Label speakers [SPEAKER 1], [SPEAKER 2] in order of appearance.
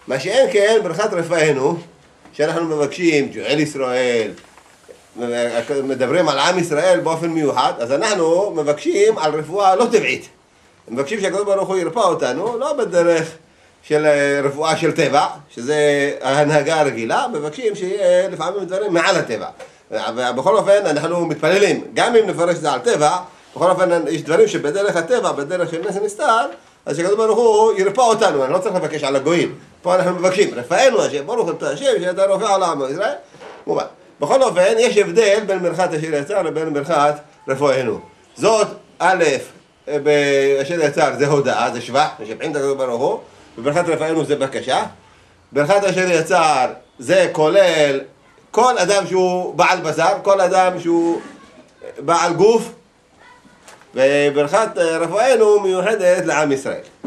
[SPEAKER 1] מה שאין כן ברכת רפאנו, שאנחנו מבקשים, גואל ישראל, מדברים על עם ישראל באופן מיוחד, אז אנחנו מבקשים על רפואה לא טבעית. מבקשים שהקדוש ברוך הוא ירפא אותנו, לא בדרך של רפואה של טבע, שזה ההנהגה הרגילה, מבקשים שיהיה לפעמים דברים מעל הטבע. ובכל אופן אנחנו מתפללים, גם אם נפרש את זה על טבע, בכל אופן יש דברים שבדרך הטבע, בדרך של נס נסתר, אז שהקדוש ברוך הוא ירפא אותנו, אני לא צריך לבקש על הגויים. פה אנחנו מבקשים, רפאנו השם, ברוך אתה השם, שאתה רופא על עם ישראל. מובן. בכל אופן, יש הבדל בין ברכת אשר יצר לבין ברכת רפואנו. זאת, א', באשר יצר זה הודאה, זה שבח, משבחים את הקדוש ברוך הוא, וברכת רפאנו זה בקשה. ברכת אשר יצר זה כולל כל אדם שהוא בעל בשר, כל אדם שהוא בעל גוף, וברכת רפואנו מיוחדת לעם ישראל.